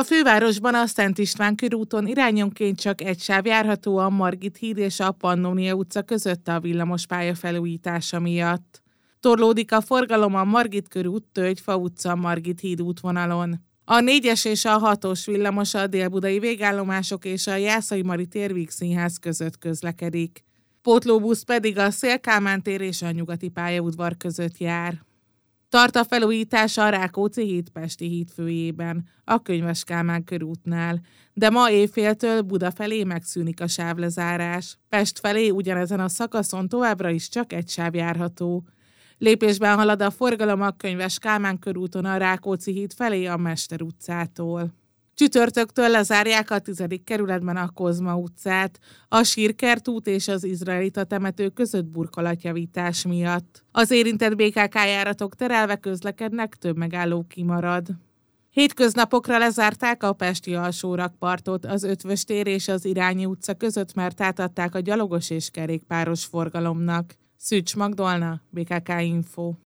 A fővárosban a Szent István körúton irányonként csak egy sáv járható a Margit híd és a Pannonia utca között a villamospálya felújítása miatt. Torlódik a forgalom a Margit körút, Tölgyfa utca, Margit híd útvonalon. A 4-es és a 6-os villamos a délbudai végállomások és a Jászai Mari tér Vígszínház között közlekedik. Pótlóbusz pedig a Széll-Kálmán tér és a Nyugati pályaudvar között jár. Tart a felújítás a Rákóczi híd Pesti hídfőjében, a Könyves Kálmán körútnál, de ma éjféltől Buda felé megszűnik a sávlezárás. Pest felé ugyanezen a szakaszon továbbra is csak egy sáv járható. Lépésben halad a forgalom a Könyves Kálmán körúton a Rákóczi híd felé a Mester utcától. Csütörtöktől lezárják a 10. kerületben a Kozma utcát, a Sírkert út és az izraelita temető között burkolatjavítás miatt. Az érintett BKK járatok terelve közlekednek, több megálló kimarad. Hétköznapokra lezárták a pesti alsórakpartot, az Ötvös tér és az Irányi utca között, mert átadták a gyalogos és kerékpáros forgalomnak. Szűcs Magdolna, BKK Info.